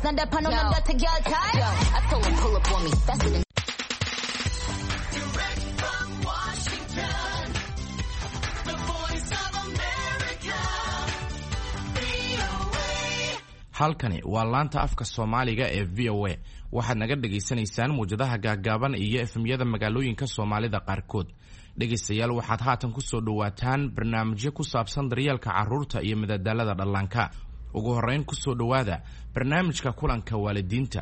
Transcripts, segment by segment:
stand up on them and take your time. Yo, I told him pull up on me. That's it. Direct from Washington, the voice of America, VOA. halkani waa laanta afka Soomaaliga ee VOA waxaad naga dhageysanaysaan muujadaha gaagaaban iyo efemyada magaalooyinka Soomaalida qaarkood dhageystayaal waxaad haatan ku soo dhawaataan barnaamijyo ku saabsan daryeelka carruurta iyo madadaalada dhallaanka ugu horeyn ku soo dhawaada barnaamijka kulanka waalidiinta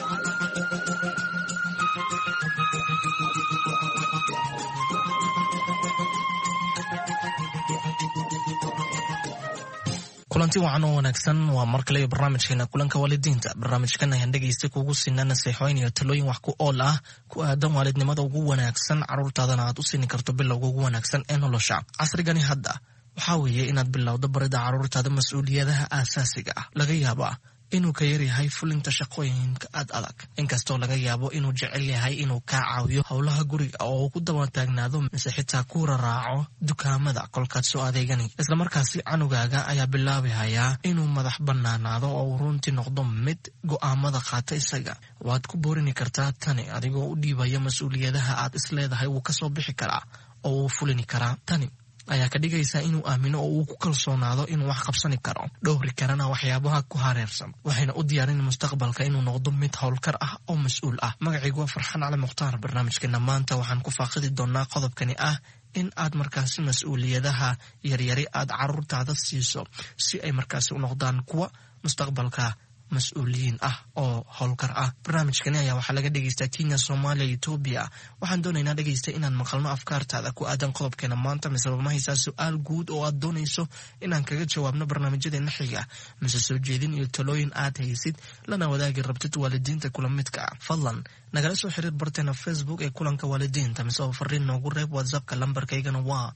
kulanti wacan oo wanaagsan waa mar kale barnaamijkeena kulanka waalidiinta barnaamijkan ayaan dhegeysta kugu siinaa nasiixooyin iyo talooyin wax ku ool ah ku aadan waalidnimada ugu wanaagsan carruurtaadana aad u siin karto bilowga ugu wanaagsan ee nolosha casrigani hadda waxaa weeye inaad bilowdo barida carruurtaada mas-uuliyadaha aasaasiga ah laga yaaba inuu ka yaryahay fulinta shaqooyinka aad adag inkastoo laga yaabo inuu jecel yahay inuu kaa caawiyo howlaha guriga oo uu ku daba taagnaado mise xitaa ku raraaco dukaamada kolkaad soo adeegani islamarkaasi canugaaga ayaa bilaabahayaa inuu madax banaanaado oo uu runtii noqdo mid go'aamada qaata isaga waad ku boorini kartaa tani adigoo u dhiibaya mas-uuliyadaha aad isleedahay wuu kasoo bixi karaa oo uu fulini karaa tani ayaa ka dhigaysaa inuu aamino oo uu ku kalsoonaado inuu wax qabsani karo dhowri karana waxyaabaha ku hareersan waxayna u diyaarin mustaqbalka inuu noqdo mid howlkar ah oo mas-uul ah magacaygu waa Farxaan Cali Mukhtaar barnaamijkeena maanta waxaan ku faaqidi doonaa qodobkani ah in aad markaasi mas-uuliyadaha yaryari aad carruurtaada siiso si ay markaasi u noqdaan kuwa mustaqbalka mas-uuliyiin ah oo howlkar ah barnaamijkani ayaa waxaa laga dhegeystaa Kenya, Soomaaliya, Ethiopia waxaan doonaynaa dhegeysta inaan maqalno afkaartaada ku aadan qodobkeena maanta mise ma haysaa su'aal guud oo aad doonayso inaan kaga jawaabno barnaamijyadeena xiga mise soo jeedin iyo talooyin aad haysid lana wadaagi rabtid waalidiinta kula midka ah fadlan nagala soo xiriir barteena Facebook ee kulanka waalidiinta mise oo fariin noogu reeb WhatsAppka lambarkaygana waa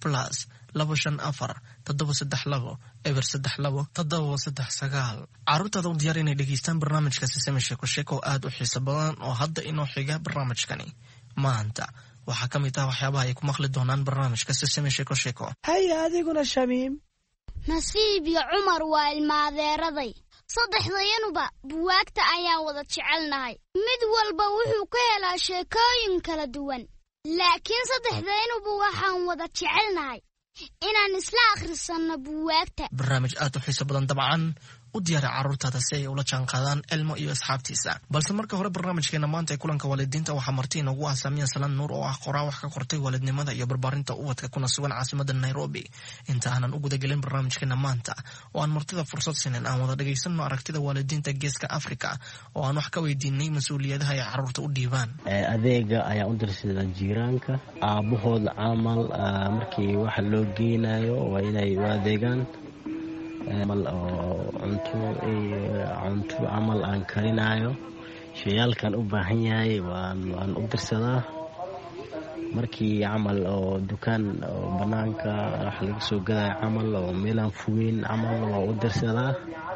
+254 carruurtaada u diyaar inay dhegeystaan barnaamijka Sesame Sheeko oo aad u xiiso badan oo hadda inoo xiga barnaamijkani maanta waxaa ka mid ah waxyaabaha ay ku maqli doonaan barnaamijka Sesame Sheeko haya adiguna Shamiim nasiib iyo Cumar waa ilmaadeeraday saddexdayanuba buwaagta ayaan wada jecelnahay mid walba wuxuu ka helaa sheekooyin kala duwan laakiin saddexdayanuba waxaan wada jecelnahay inaan isla akhrisanno buwaagta barnaamij aad u xiiso badan dabcan u diyaari carruurtaada si ay ula jaanqaadaan Elmo iyo asxaabtiisa balse marka hore barnaamijkeena maanta ee kulanka waalidiinta waxaa marti inagu ah Saamiya Salaan Nuur oo ah qoraa wax ka qortay waalidnimada iyo barbaarinta ubadka kuna sugan caasimadda Nairobi inta aanan ugu dagelin barnaamijkeena maanta oo aan martida fursad siinin aan wada dhageysano aragtida waalidiinta geeska Afrika oo aan wax ka weydiinay mas-uuliyadaha ay carruurta u dhiibaan adeega ayaa u dirsaday jiiraanka aabahood camal markii wax loo geynayo waa inay u adeegaan amal oo cunto amal aan karinayo shayaalkan u baahan yahay waan u dirsadaa markii camal oo dukaan oo banaanka wax laga soo gadayo camal oo meelaan fogeyn camal waa u dirsadaa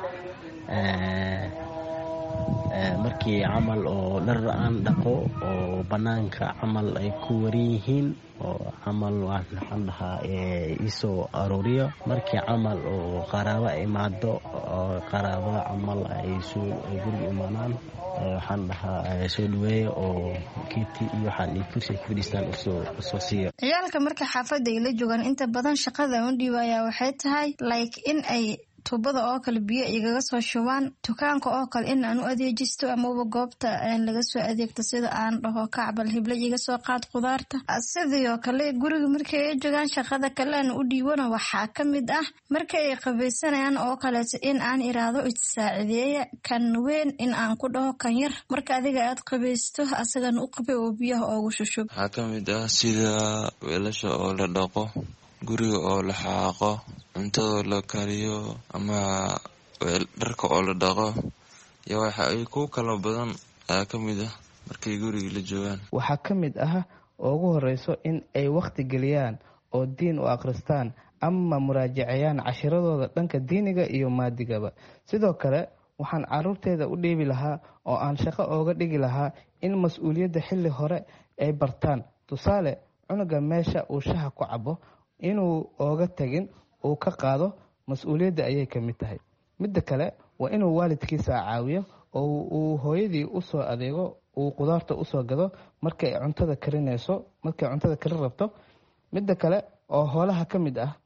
markii camal oo dhar aan dhaqo oo banaanka camal ay ku waran yihiin oo camal waxaan dhahaa isoo arooriyo markii camal oo qaraabo imaado oo qaraabada camal ay soo guriga imaanaan waxaan dhahaa soo dhaweeyo oo kiiti iyo waxaan kursi ku fadhiistaan usoo siiyo ciyaalka marka xaafadda ay la joogaan inta badan shaqada u dhiibaya waxay tahay like in ay tubada oo kale biyo igaga soo shubaan dukaanka oo kale in aan u adeejisto amaba goobta laga soo adeegto sida aan dhaho kacbal hibla iga soo qaad qudaarta sidoo kale guriga markay ay joogaan shaqada kale aan u dhiibana waxaa ka mid ah markay ay qabaysanayaan oo kaleeto in aan iraado isaacideeya kan weyn in aan ku dhaho kan yar marka adiga aad qabaysto asagana u qabay oo biyaha oogu shushub waxaa ka mid ah sida weelasha oo la dhaqo guriga oo la xaaqo cuntada la kariyo ama dharka oo la dhaqo iyo waxa ay ku kala badan ayaa ka mid ah markay guriga la joogaan waxaa ka mid ah ugu horeyso in ay waqti geliyaan oo diin u akhristaan ama muraajacayaan cashiradooda dhanka diiniga iyo maadigaba sidoo kale waxaan carruurteeda u dhiibi lahaa oo aan shaqo ooga dhigi lahaa in mas-uuliyadda xilli hore ay bartaan tusaale cunuga meesha uu shaha ku cabo inuu ooga tagin uu ka qaado mas-uuliyadda ayay ka mid tahay midda kale waa inuu waalidkiisa caawiyo oo uu hooyadii usoo adeego, uu qudaarta usoo gado markay cuntada karinayso, markay cuntada karin rabto. Midda kale oo hoolaha ka mid ah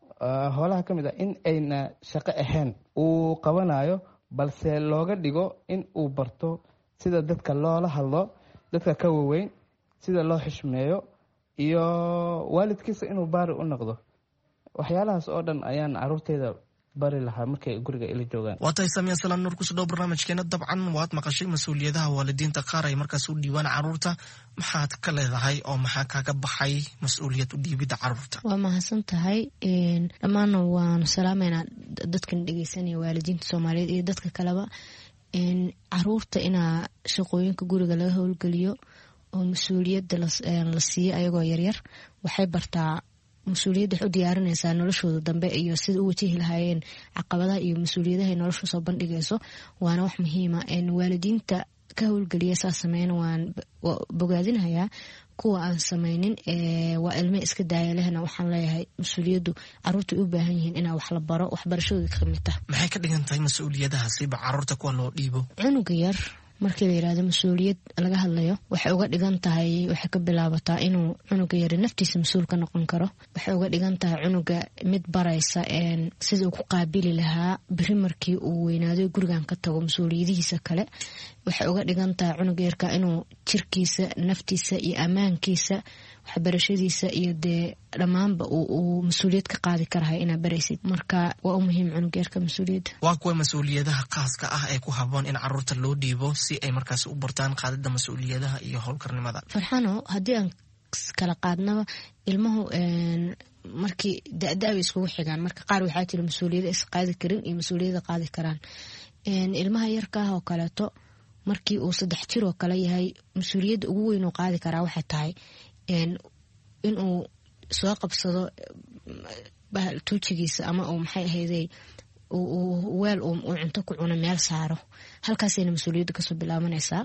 in ayna shaqo ahayn uu qabanayo, balse looga dhigo in uu barto sida dadka loola hadlo, dadka ka waaweyn, sida loo xishmeeyo, iyo waalidkiisa inuu baari u noqdo. waxyaalahaas oo dhan ayaan caruurteyda bari lahaa markay guriga ila joogaan. waa tahay Samiya Salaan Nuur, kusoo dhow barnaamijkeena. dabcan waad maqashay mas-uuliyadaha waalidiinta qaar ay markaas u dhiibaan caruurta. maxaad ka leedahay oo maxaa kaaga baxay mas-uuliyad u dhiibidda caruurta? waa mahadsan tahay. dhammaanna waanu salaameynaa dadkan dhegeysanaya waalidiinta Soomaaliyeed iyo dadka kaleba. caruurta inaa shaqooyinka guriga laga howlgeliyo oo mas-uuliyadda la siiyo ayagoo yaryar, waxay bartaa mas-uuliyadda wax u diyaarinaysaa noloshooda dambe iyo sida u wajihi lahaayeen caqabadaha iyo mas-uuliyadaha ay nolosha soo bandhigayso. waana wax muhiima. waalidiinta ka howlgeliya saas sameyna waan bogaadinayaa. kuwa aan sameynin waa ilme iska daaya lehna waxaan leeyahay mas-uuliyaddu caruurta u baahan yihiin inaa wax la baro, waxbarashadooda ka mid tahay. maxay ka dhigan tahay mas-uuliyadahaasiba caruurta kuwa loo dhiibo? cunuga yar markii la yiraahdo mas-uuliyad laga hadlayo, waxay uga dhigan tahay, waxay ka bilaabataa inuu cunuga yari naftiisa mas-uul ka noqon karo. waxay uga dhigan tahay cunuga mid baraysa sida uu ku qaabili lahaa beri markii uu weynaado gurigan ka tago mas-uuliyadihiisa kale. waxay uga dhigan tahay cunuga yarka inuu jirkiisa, naftiisa iyo ammaankiisa, waxbarashadiisa iyo dee dhammaanba uu mas-uuliyad ka qaadi karahay inaad baraysid. marka waa u muhiim cunuga yarka mas-uuliyadda. waa kuwa mas-uuliyadaha khaaska ah ee ku haboon in caruurta loo dhiibo si ay markaas u bartaan qaadida mas-uuliyadaha iyo howlkarnimada? Farxano, haddii aan kala qaadnaba, ilmuhu markii da-da bay iskugu xigaan. marka qaar waxaa jira mas-uuliyada is qaadi karin iyo mas-uuliyada qaadi karaan. ilmaha yarka ah oo kaleeto markii uu 3 jir oo kale yahay, mas-uuliyadda ugu weyn uu qaadi karaa waxay tahay inuu soo qabsado tuujigiisa ama uu maxay ahayday weel uu cunto ku cuno meel saaro. halkaasayna mas-uuliyadda kasoo bilaabanaysaa.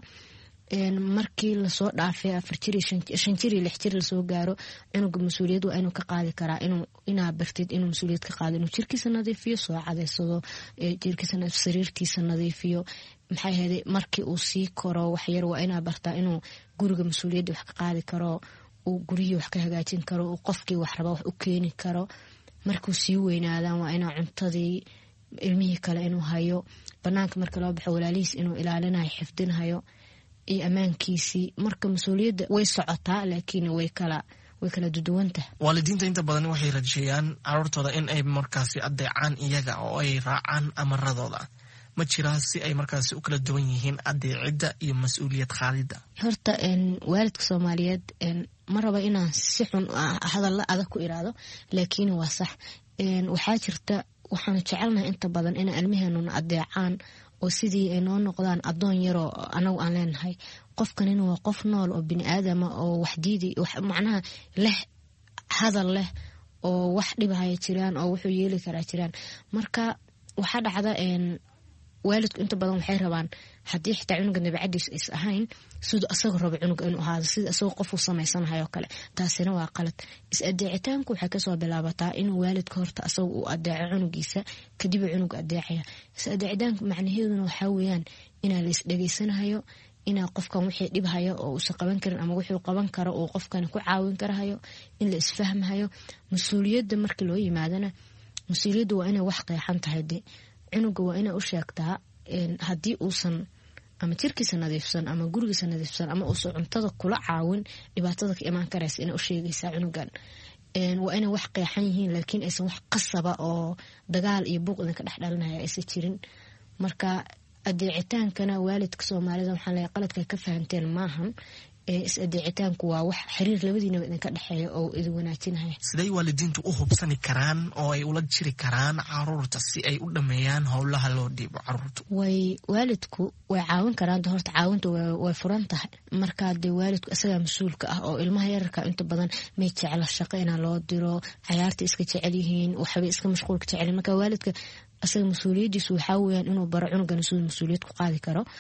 markii lasoo dhaafay 4 jir, 5 jir iyo 6 jir lasoo gaaro, cunuga mas-uuliyad waa inuu ka qaadi karaa inaa bartid inuu mas-uuliyad ka qaado, inuu jirkiisa nadiifiyo, soo cadeysado, jirkiisa sariirtiisa nadiifiyo. maxay ahayday markii uu sii koro waxyar waa inaa bartaa inuu guriga mas-uuliyadda wax ka qaadi karo, uu guriyii wax ka hagaajin karo, uu qofkii wax raba wax u keeni karo. markuu sii weynaadaan waa inaa cuntadii ilmihii kale inuu hayo, banaanka marka loo baxo walaalihiis inuu ilaalinayo, xifdinayo iyo ammaankiisii. marka mas-uuliyadda way socotaa, laakiin way kala duduwantahay. waalidiinta inta badan waxay rajeeyaan caruurtooda in ay markaasi adeecaan iyaga oo ay raacaan amaradooda. ma jiraa si ay markaasi u kala duwan yihiin adeecidda iyo mas-uuliyad qaadidda? horta waalidka Soomaaliyeed ma raba inaan si xun hadalla adag ku iraado, laakiin waa sax. waxaa jirta, waxaan jecelnahay inta badan in ilmaheenuna adeecaan oo sidii ay noo noqdaan adoon yaroo anagu aan leenahay. qofkanina waa qof nool oo bini aadama oo wax diidi, wax macnaha leh, hadal leh, oo wax dhibahaya jiraan, oo wuxuu yeeli karaa jiraan. marka waxaa dhacda waalidku inta badan waxay rabaan haddii xitaa cunuga nabicadiis is ahayn siduu asagoo rabo cunuga inuu ahaado, sida asagoo qof uu samaysanahay oo kale. taasina waa qalad. is-adeecitaanku waxay kasoo bilaabataa inuu waalidka horta asaga uu adeeco cunugiisa, kadib cunuga adeecaya. is-adeecitaanku macnaheeduna waxaa weeyaan inaa la is-dhegeysanayo, inaa qofkan wixii dhibhayo oo uusan qaban karin ama wuxuu qaban karo uu qofkan ku caawin karahayo, in la isfahmayo. mas-uuliyadda markii loo yimaadana, mas-uuliyaddu waa inay wax qeexan tahay. de cunuga waa inaa u sheegtaa haddii uusan ama jirkiisa nadiifsan ama gurigiisa nadiifsan ama uusan cuntada kula caawin, dhibaatada ka imaan karaysa inaa u sheegaysaa cunugan. waa inay wax qeexan yihiin, laakiin aysan wax qasaba oo dagaal iyo buuq idinka dhex dhalinaya aysan jirin. marka adeecitaankana waalidka Soomaalida waxaan leeyahay qaladka ka fahanteen maahan. is-adeecitaanku waa wax xiriir labadiinaba idinka dhexeeya oo idin wanaajinaya. siday waalidiintu u hubsani karaan oo ay ula jiri karaan caruurta si ay u dhameeyaan howlaha loo dhiibo caruurta? waalidku way caawin karaan. horta caawinta way furan tahay. marka dee waalidku isagaa mas-uulka ah oo ilmaha yararka inta badan may jecla shaqo inaa loo diro, cayaarta iska jecel yihiin, waxbay iska mashquulka jecel. marka waalidka asaga mas-uuliyadiisu waxaa weeyaan inuu baro cunugana siduu mas-uuliyad ku qaadi karo,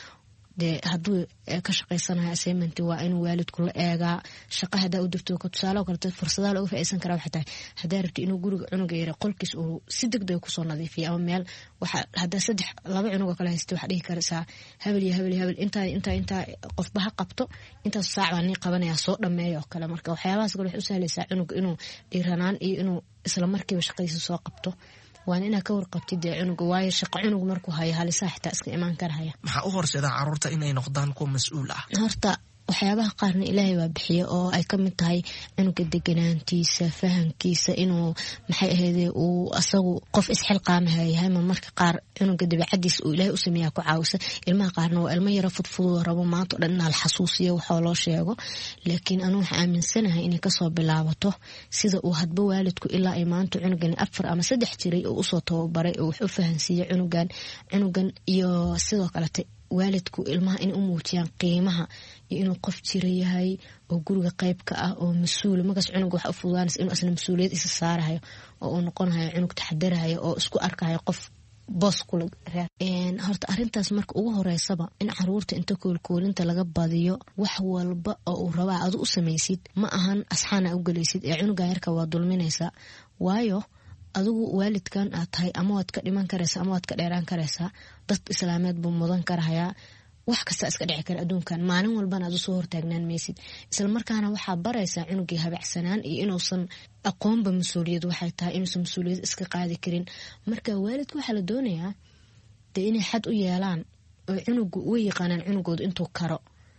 dee hadduu ka shaqaysanayo assignment waa inuu waalidku la eegaa shaqo hadaa u dirto tusaale oo kale fursadaha looga faa'iideysan karaa waxay tahay hadaa rabto inuu guriga cunuga yara qolkiis uu si degdeg kusoo nadiifiyo ama meel waxa hadaa 2 cunug oo kale haysto waxa dhihi karaysaa habel iyo habel inta qofba ha qabto intaas saac baan qabanaya soo dhameeyo oo kale marka waxyaabahaas kale wax u sahlaysaa cunuga inuu dhiiranaan iyo inuu isla markiiba shaqadiisa soo qabto waan ina ka warqabtid cunuga waayo shaqo cunug markuu hayo halisa xitaa iska imaan karaya maxaa u horseeda caruurta inay noqdaan kuwa mas'uul ah horta waxyaabaha qaarna ilaahay waa bixiyo oo ay ka mid tahay cunuga deganaantiisa fahamkiisa inuu maxay ahaydee uu asagu qof isxilqaamaha yahay marka qaar cunuga dabeecadiisa uu ilaahay u sameeyaa ku caawisa ilmaha qaarna waa ilmo yara fudfudud rabo maanta dhan inaa la xasuusiyo waxa loo sheego laakiin anu waxa aaminsanahay inay kasoo bilaabato sida uu hadba waalidku ilaa ay maanta cunugan 4 ama 3 jiray oo usoo tababaray oo wax u fahansiiyay cunugan iyo sidoo kale waalidku ilmaha in u muujiyaan qiimaha iyo inuu qof jira yahay oo guriga qayb ka ah oo mas'uul markaas cunuga wax u fududaanaysa inuu asna mas'uuliyad isa saarayo oo uu noqonayo cunug taxadarayo oo isku arkayo qof boos kula horta arintaas marka ugu horeysaba in caruurta inta koolkoolinta laga badiyo wax walba oo uu rabaa aad u samaysid ma ahan asxaana u galaysid ee cunuga yarka waa dulminaysa waayo adigu waalidkan aad tahay ama waad ka dhiman karaysaa ama waad ka dheeraan karaysaa dad islaameed buu mudan karayaa wax kasta iska dhici kara adduunkan maalin walbana aad soo hortaagnaan maysid isla markaana waxaa baraysaa cunugii habacsanaan iyo inuusan aqoonba mas'uuliyad waxay tahay inuusan mas'uuliyad iska qaadi karin marka waalidku waxa la doonayaa inay xad u yeelaan oo cunugu way yaqaanaan cunugooda intuu karo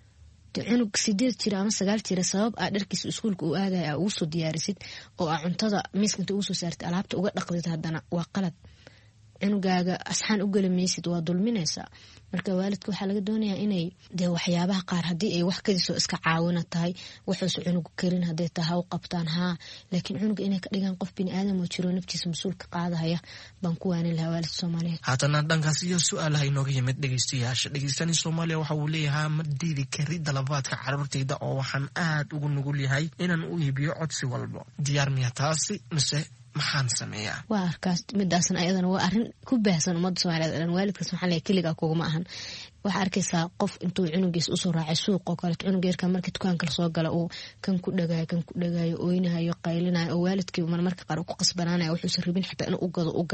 cunug 8 jira ama 9 jira sabab aad dharkiisa iskuulka u aadaya ugu soo diyaarisid oo aad cuntada miiska ugu soo saartay alaabta uga dhaqdid hadana waa qalad cunugaaga asxaan u galamaysid waa dulminaysa marka waalidku waxa laga doonayaa inay waxyaabaha qaar hadii ay wax kadiso iska caawina tahay wuxuu cunugu karin haday tahay u qabtaan laakiin cunuga inay ka dhigaan qof bini aadam oo jiro naftiisa mas'uul ka qaadaya baan ku waanin lahaa waalid Soomaaliyeed haddana dhankaas iyo su'aalaha inooga yimid dhageystayaasha Soomaaliya waxa uu leeyahay ma diidi karid dalabaadka caruurtayda oo waxaan aad ugu nugul yahay inaan u iibiyo codsi walba diyaar miya taasi mise maxaan sameeyaa waa arkaas midaasna ayadana waa arin ku baahsan umada Soomaaliyeed dhan waalidka waxaan leeyahay kaliga kuma ahan waxa arkaysaa qof intuu cunugiis u soo raacay suuq oo kale cunug yarka marka dukaanka soo gala oo kan ku dhagayo ooynayo qaylinayo oo waalidkii marmarka qaar ku qasbanaanayo wuxuu rabin xitaa inuu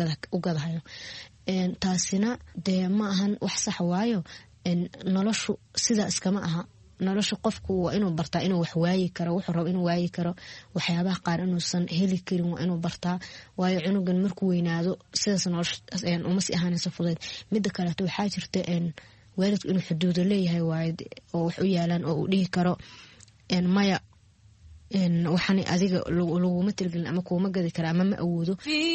u gadahayo taasina ma ahan wax sax waayo noloshu sida iskama aha nolosha qofku waa inuu bartaa inuu wax waayi karo wuxuu rabo inuu waayi karo waxyaabaha qaar inuusan heli karin waa inuu bartaa waayo cunugan markuu weynaado sidaas nolosha uma si ahaanaysa fudeed midda kale waxaa jirta waalidku inuu xuduudo leeyahay waayo oo wax u yaalaan oo uu dhihi karo maya waxaan adiga laguma tilgelin ama kuma gadi kara ama ma awoodo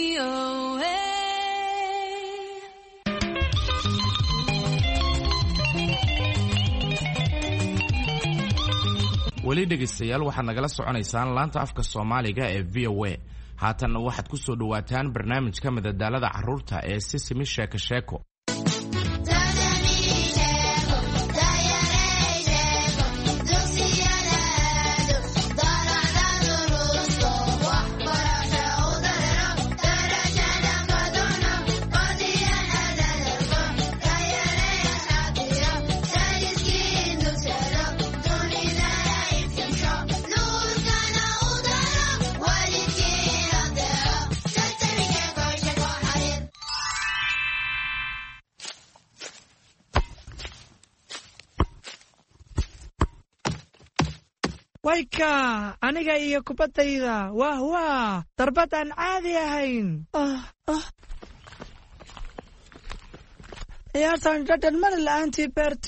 weli dhegaystayaal waxaad nagala soconaysaan laanta afka Soomaaliga ee VOA haatanna waxaad ku soo dhawaataan barnaamijka madadaalada caruurta ee Sisimi Sheeko Sheeko wayka aniga iyo kubadayda waa darbad aan caadi ahayn ciyaartan dhadhan mar la'aantii beerta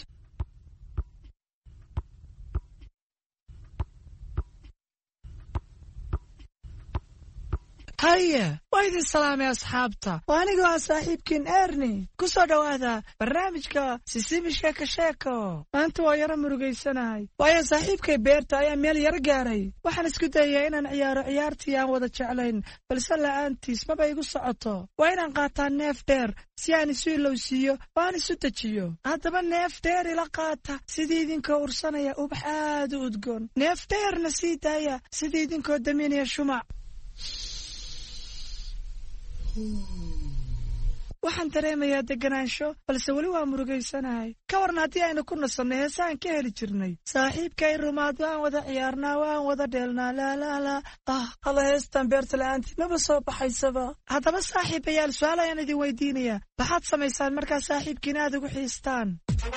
haye waa idin salaamay asxaabta waa aniga waa saaxiibkiin Ernie ku soo dhawaada barnaamijka Sisimi Sheeko Sheeko maanta waa yara murugaysanahay waayo saaxiibkay beerta ayaa meel yar gaaray waxaan isku dayaa inaan ciyaaro ciyaartii aan wada jeclayn balse la'aantiis maba igu socoto waa inaan qaataa neef dheer si aan isu ilowsiiyo oo aan isu dejiyo haddaba neef dheer ila qaata sidii idinkoo ursanaya ubax aad u udgoon neef dheerna sii daaya sidii idinkoo daminaya shumac waxaan dareemayaa deganaansho balse weli waa murugaysanahay ka warna haddii aynu ku nasanay heesaan ka heli jirnay saaxiibkay rumaad waan wada ciyaarnaa waan wada dheelnaa laalaalaa hada heestan beerta la'aantii maba soo baxaysaba haddaba saaxiibayaal su-aal ayaan idin weydiinayaa maxaad samaysaan markaa saaxiibkiina aad ugu xiistaan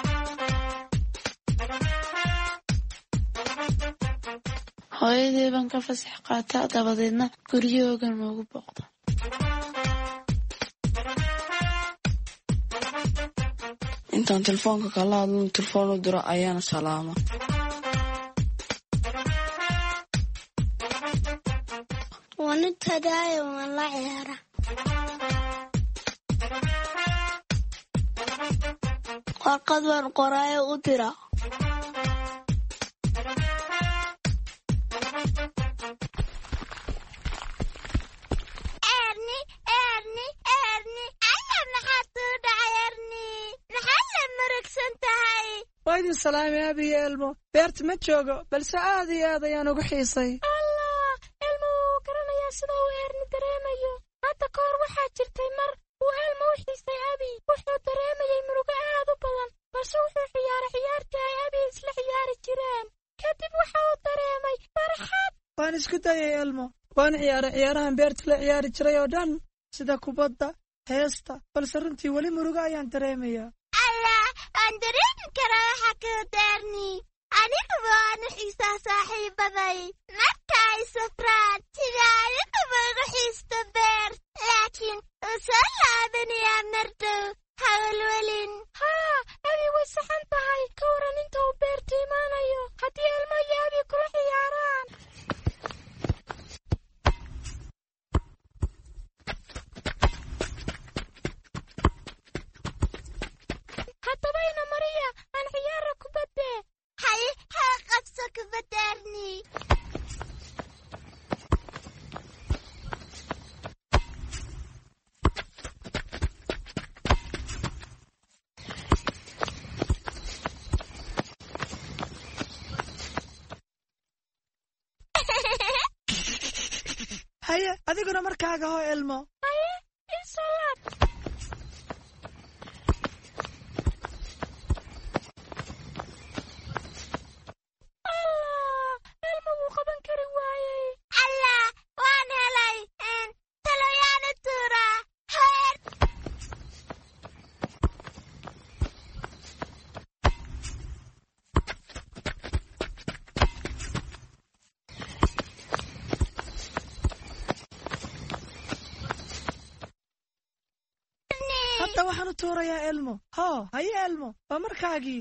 hooyadii baan ka fasax qaataa dabadeedna guryahoogan noogu booqda intaan telefoonka kala hadlon telefoon u diro ayaana salaama waan u tagaayo waan la ciyaara warqad waan qoraayo u dira waa idin salaamay abiyo elmo beerta ma joogo balse aad iyo aad ayaan ugu xiisay allah elmo wuu garanayaa sida uu eerni dareemayo hadda ka hor waxaa jirtay mar uu elmo u xiisay abi wuxuu dareemayay murugo aad u badan balse wuxuu ciyaaray ciyaartii ay abi isla ciyaari jireen kadib waxa uu dareemay farxad waan isku dayay elmo waan ciyaaray ciyaarahan beerta la ciyaari jiray oo dhan sida kubadda heesta balse runtii weli murugo ayaan dareemayaa waan dareemi karaa waxa kala daarni aniguba waan u xiisaa saaxiibaday marka ay safraan sida aniguba ugu xiisto beer laakiin uu soo laabanayaa mardhow hawalwelin abi way saxan tahay ka waran inta uu beerta imaanayo haddii elmo iyo abi kula ciyaaraan hadabayna mariya aan ciyaara kubadde haye haa qabso kubadaarni haye adiguna markaaga hoo elmo haye insalaad elmo wuu qaban kari waayey allah waan helay taloyaana tuura hadda waxaan u tuurayaa elmo haye elmo waa markaagii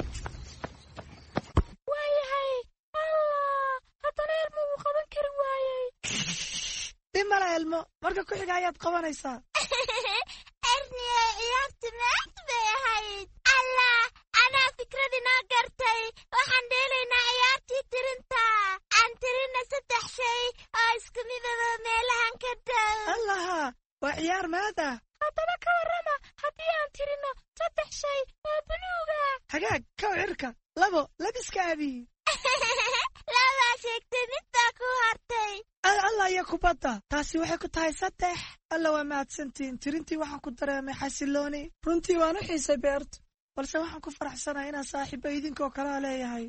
waayahay allah haddana elmo wuu qaban kari waayey dhib male elmo marka ku xiga ayaad qabanaysaa erniye ciyaartu maad bay ahayd allah anaa fikrad inoo gartay waxaan dheelaynaa ciyaartii tirinta aan tirina 3 shay oo isku midaba meelahan ka dhow allaha waa ciyaar maada haddaba ka warrama haddii aan tirino 3 shay oo buluuga hagaag kow cirka 2 labiska abi labaa sheegtay mid baa ku hartay allah iyo kubadda taasi waxay ku tahay 3 alla waa mahadsantiin tirintii waxaan ku dareemay xasilooni runtii waan u xiisay beerta balse waxaan ku faraxsanahay inaan saaxiibo idinkoo kalaa leeyahay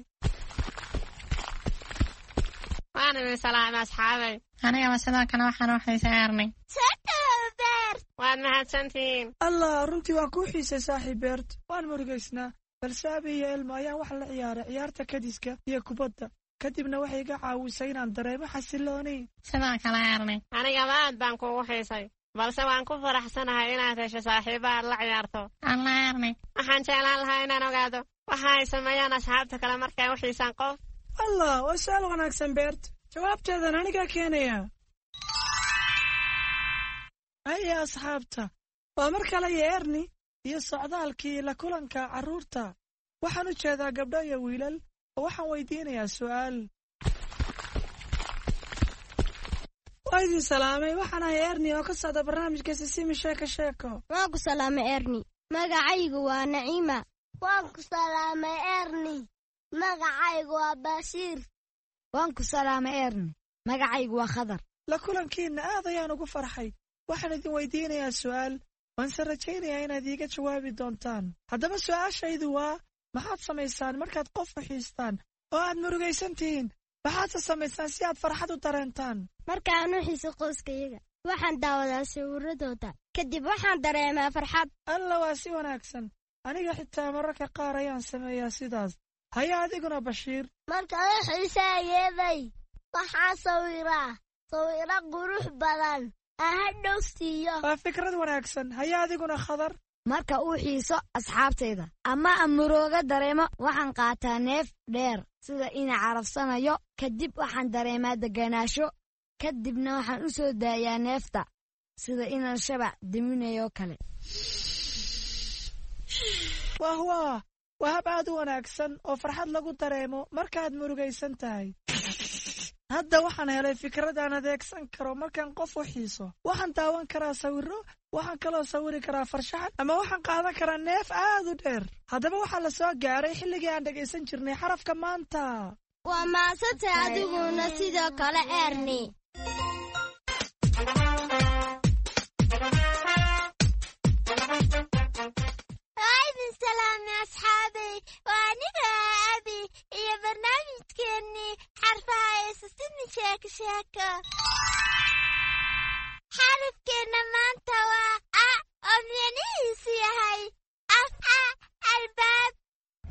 waan idin salaamay asxaabay anigaba sidoo kale waxaan u xiisay eerni waad mahadsantihiin allah runtii waan kuu xiisay saaxiib beerta waan murugaysnaa balse abi iyo elmo ayaan wax la ciyaaray ciyaarta kadiska iyo kubadda kadibna waxay iga caawisay inaan dareemo xasilooni sidoo kale eerni anigaba aad baan kuugu xiisay balse waan ku faraxsanahay inaad hesho saaxiibo aad la ciyaarto allah eerni waxaan jeclaan lahaa inaan ogaado waxa ay sameeyaan asxaabta kale markay u xiisaan qof allah waa su-aal wanaagsan beerta jawaabteedan anigaa keenaya haye asxaabta waa mar kale iyo erni iyo socdaalkii la kulanka carruurta waxaan u jeedaa gabdho iyo wiilal oo waxaan weydiinayaa su'aal waa idin salaamay waxaan ahay erni oo ka socda barnaamijka sisimi sheeko sheeko waan ku salaamay erni magacaygu waa naciima waan ku salaamay erni magacaygu waa baashiir waan ku salaamay erni magacaygu waa khadar la kulankiinna aad ayaan ugu farxay waxaan idin weydiinayaa su'aal waanse rajaynayaa inaad iiga jawaabi doontaan. haddaba su'aashaydu waa maxaad samaysaan markaad qof xiistaan oo aad murugaysan tihiin? maxaadse samaysaan si aad farxad u dareentaan? markaan u xiiso qoyskayaga waxaan daawadaa sawiradooda kadib waxaan dareemaa farxad. alla waa si wanaagsan. aniga xitaa mararka qaar ayaan sameeyaa sidaas. haya adiguna Bashiir? markaan u xiisayeeday waxaan sawiro qurux badan aan hadhow siiyo. waa fikrad wanaagsan. haya adiguna Khadar? marka uu xiiso asxaabtayda ama amurooga dareemo waxaan qaataa neef dheer sida ina carafsanayo kadib waxaan dareemaa deganaansho kadibna waxaan u soo daayaa neefta sida inaan shabac diminayo kale. waa hab aad u wanaagsan oo farxad lagu dareemo markaad murugaysan tahay. hadda waxaan helay fikrad aan adeegsan karo markaan qof u xiiso. waxaan daawan karaa sawiro, waxaan kaloo sawiri karaa farshaxan ama waxaan qaadan karaa neef aad u dheer. haddaba waxaa la soo gaaray xilligii aan dhegaysan jirnay xarafka maanta. waa maasantay adiguna sidoo kale Erni. aydin salaami asxaabay, waa aniga Abi iyo barnaamijkeennii xarfaha ee Sisimi Sheeko. xarafkeenna maanta waa a oo micnihiisu yahay albaab.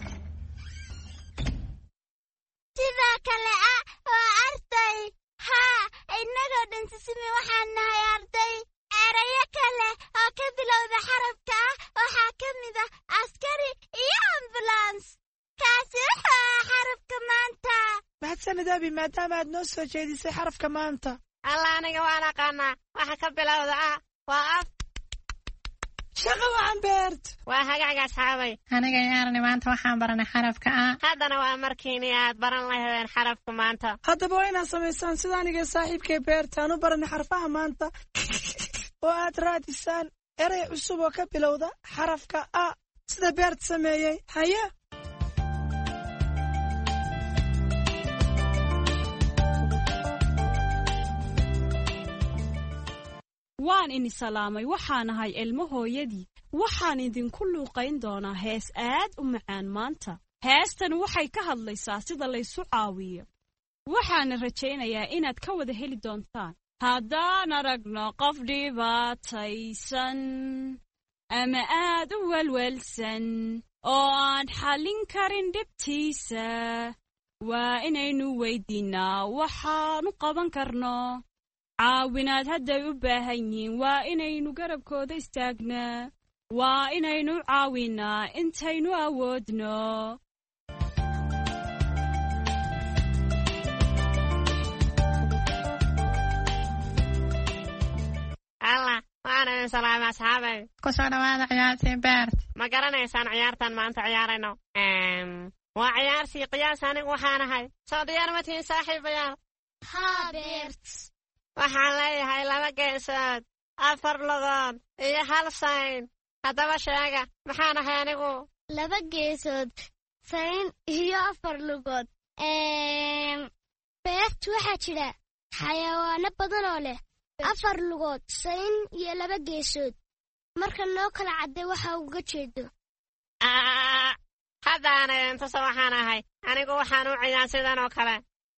sidoo kale a waa arday. haa innagoo dhan Sisimi waxaan nahay arday. erayo kale oo ka bilowda xarafka ah waxaa ka mid ah askari iyo ambulans. kaasi wuxuu ahaa xarafka maanta. mahadsanid Abi, maadaama aad noo soo jeedisay xarafka maanta. alla aniga waan aqaanaa waxa ka bilowda ah waa af. shaqo wacan Beert. waa hagaaga asxaabay, aniga iyo Erni maanta waxaan baranay xarafka ah. haddana waa markiini aad baran lahaydeen xarafka maanta. haddaba waa inaad samaysaan sida aniga saaxiibkay Beert aan u baranay xarfaha maanta oo aad raadisaan erey cusub oo ka bilowda xarafka a sida Beert sameeyey. haya waan ini salaamay. waxaan ahay ilmo hooyadii. waxaan idinku luuqayn doonaa hees aad u macaan maanta. heestan waxay ka hadlaysaa sida laysu caawiyo. waxaana rajaynayaa inaad ka wada heli doontaan. haddaan aragno qof dhibaataysan ama aad u welwelsan oo aan xallin karin dhibtiisa, waa inaynu weydiinnaa waxaanu qaban karno. caawinaad hadday u baahan yihiin waa inaynu garabkooda istaagnaa. waa inaynu caawinnaa intaynu awoodno. alla waana idin salaamay asxaabay. ku soo dhawaada ciyaartii Beert. ma garanaysaan ciyaartan maanta ciyaarayno? waa ciyaartii qiyaas. anigu waxaan ahay. soo diyaar ma tihiin saaxiibayaal? haa Beert. waxaan leeyahay 2 geesood, 4 lugood iyo 1 sayn. haddaba sheega maxaan ahay anigu? 2 geesood, sayn iyo 4 lugood. Beert waxaa jira xayawaano badan oo leh 4 lugood, sayn iyo 2 geesood. marka noo kala cadday waxa uga jeedo. haddaan idin tuso waxaan ahay. anigu waxaan u ciyaa sidan oo kale.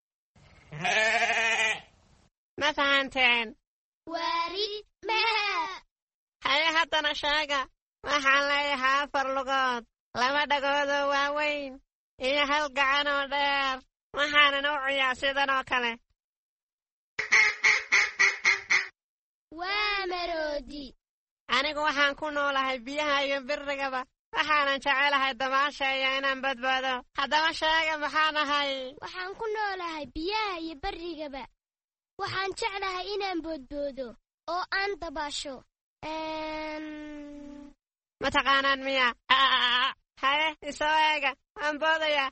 ma fahanteen? waari haye haddana sheega. waxaan leeyahay 4 lugood, 2 dhagood oo waaweyn iyo 1 gacan oo dheer. waxaanan u ciyaa sidan oo kale. waa maroodi. anigu waxaan ku noolahay biyaha iyo birrigaba. waxaanan jecelahay dabaasha iyo inaan badbaado. haddaba sheega maxaan ahay? waxaan ku noolahay biyaha iyo barrigaba. waxaan jeclahay inaan boodboodo oo aan dabaasho. ma taqaanaan miya? haye isoo eega, waan boodayaa.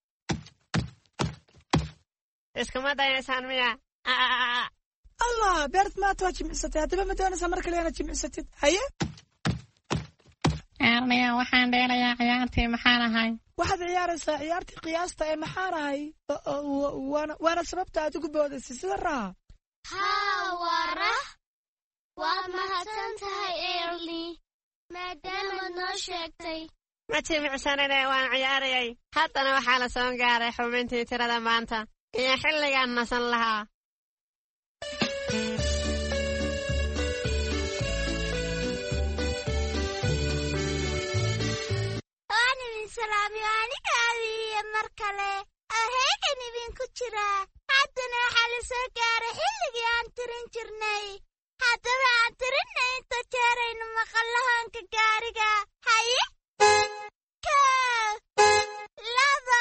iskuma dayaysaan miya? allah Beert maanta waa jimicsatay. haddaba ma doonaysaa mar kale inaad jimicsatid? haye Erniya waxaan dheelayaa ciyaartii maxaan ahay. waxaad ciyaaraysaa ciyaartii qiyaasta ee maxaan ahay. waana sababta aad ugu boodaysay sida raha. haa waa rah. waad mahadsan tahay Erni. maadaamaad noo sheegtay. ma jimicsanine waan ciyaarayay haddana waxaa la soo gaaray xubintii tirada maanta iyo xilligaan nasan lahaa. waan idin salaamay aniga abiiya mar kale aheygan idinku jiraa haddana waxaa la soo gaaray xilligii aan tirin jirnay. haddaba aan tirinay inta jeeraynu maqallahoonka gaariga. haye 1 2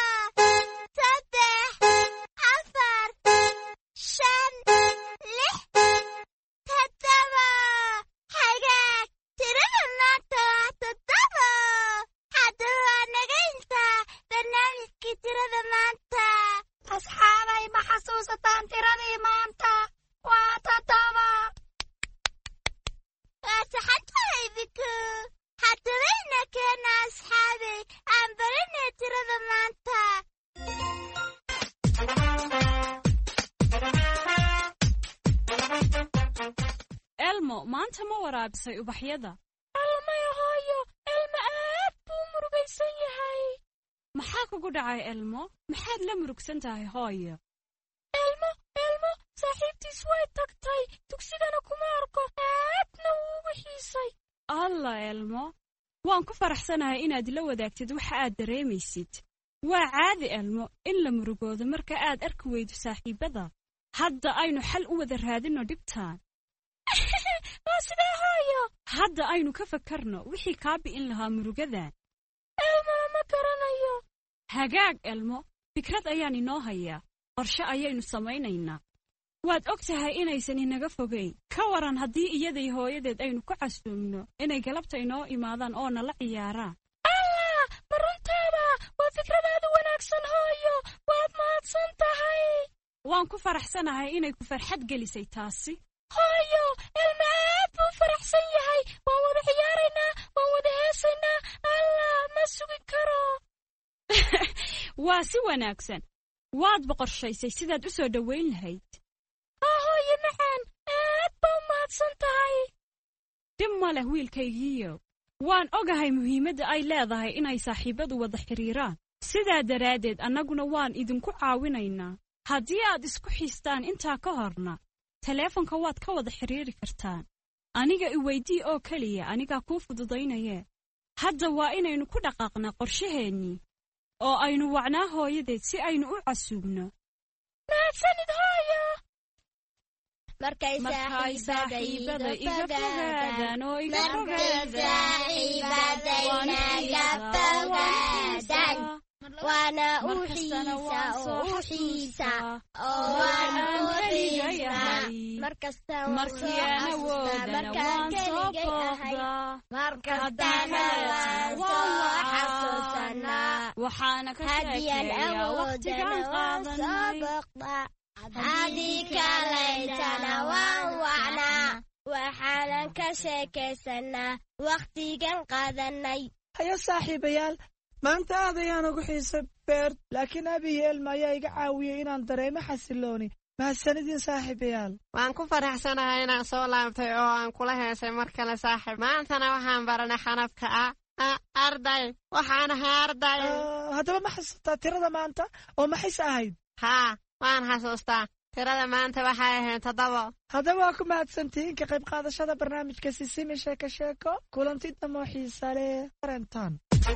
3 4 5 6 7 hagaag tirada maanta waa 7. haddaba waa naga intaa barnaamijkii tirada maanta. asxaabay ma xasuusataan tiradii maanta waa 7. waa saxantahay biku. haddaba keena asxaabay aan baranay tirada maanta. elmo maanta ma waraabisay ubaxyada? elmaya hooyo, elmo aad buu murugaysan yahay. maxaa kugu dhacay elmo? maxaad la murugsan tahay hooyo? elmo saaxiibtiis way tagtay dugsigana kuma arko aadna wuu ugu xiisay. alla elmo waan ku faraxsanahay inaad la wadaagtid waxa aad dareemaysid. waa caadi elmo in la murugoodo marka aad arki weydo saaxiibada. hadda aynu xal u wada raadino dhibtaan. waa sidee hooyo? hadda aynu ka fakarno wixii kaa bi'in lahaa murugadan. elmo ma garanayo. hagaag elmo fikrad ayaan inoo hayaa. qorshe ayaynu samaynaynaa. waad og tahay inaysan inaga fogayn. ka waran haddii iyaday hooyadeed aynu ku casuumno inay galabta inoo imaadaan oo nala ciyaaraan. allah ma runteeda? waa fikradaadu wanaagsan hooyo, waad mahadsan tahay. waan ku faraxsanahay inay ku farxad gelisay taasi. hooyo elmo aad buu faraxsan yahay. waan wada ciyaaraynaa, waan wada heesaynaa. allah ma sugi karo. waa si wanaagsan. waad boqorshaysay sidaad u soo dhowayn lahayd. hooyo macaan aad baa u mahadsan tahay. dhib ma leh wiilkaygiiyo. waan ogahay muhiimadda ay leedahay inay saaxiibadu wada xidhiiraan. sidaa daraaddeed annaguna waan idinku caawinaynaa. haddii aad isku xiistaan intaa ka horna taleefonka waad ka wada xidhiiri kartaan. aniga i weydii oo keliya, anigaa kuu fududaynayee. hadda waa inaynu ku dhaqaaqnaa qorshaheennii oo aynu wacnaa hooyadeed si aynu u casuubno. mahadsanid hooyo. markay saaxiibada iga fogaadaan oo iga fogaadaan waana u xiisa oo waan u xiisaa markastaan awoodana waan soo booqdaa markastana waan soo xasuusanaa waxaana ka sheekeeyaa waqtigaan qaadanay haddii kalaytana waan wacnaa waxaanan ka sheekaysanaa wakhtigan qaadanay. hayo saaxiibayaal maanta aad ayaan ugu xiisay beert laakiin abiyo elma ayaa iga caawiyey inaan dareemo xasilooni. mahadsanidin saaxiibayaal. waan ku faraxsanahay inaan soo laabtay oo aan kula heesay mar kale saaxiib. maantana waxaan baranay xanafka arday. waxaan ahay arday. haddaba ma xasuustaa tirada maanta oo maxayse ahayd? haa waan xasuustaa. tirada maanta waxay ahayd 7. haddaba waa ku mahadsantihiin ka qayb qaadashada barnaamijka sisimi sheeko sheeko. kulanti damo xiisa leh arentaan.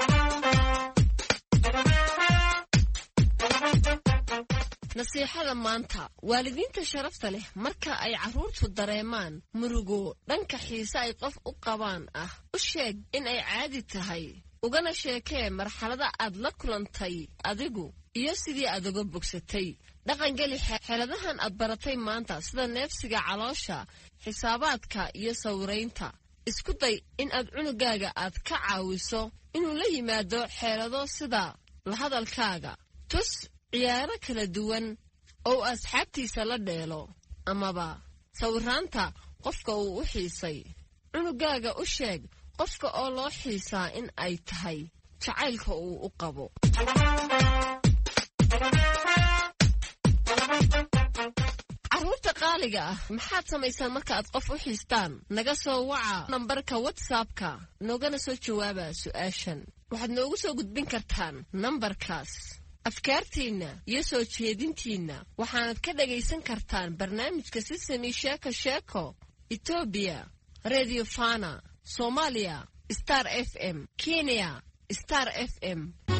nasiixada maanta. waalidiinta sharafta leh marka ay carruurtu dareemaan murugo dhanka xiise ay qof u qabaan u sheeg in ay caadi tahay. ugana sheekee marxalada aad la kulantay adigu iyo sidii aad uga bogsatay. dhaqangeli xeeladahan aad baratay maanta sida neefsiga caloosha, xisaabaadka iyo sawiraynta. isku day in aad cunugaaga aad ka caawiso inuu la yimaado xeelado sida la hadalkaaga. tus ciyaaro kala duwan oo asxaabtiisa la dheelo amaba sawiraanta qofka uu u xiisay. cunugaaga u sheeg qofka oo loo xiisaa in ay tahay jacaylka uu u qabo. carruurta qaaliga ah maxaad samaysaan marka aad qof u xiistaan naga soo waca nambarka whatsappka noogana soo jawaaba su'aashan waxaad noogu soo gudbin kartaan nambarkaas afkaartiinna iyo soo jeedintiinna waxaanad ka dhagaysan kartaan barnaamijka Sesame Sheeko Sheeko Ethiopia Radio Fana Soomaaliya Star FM Kenya Star FM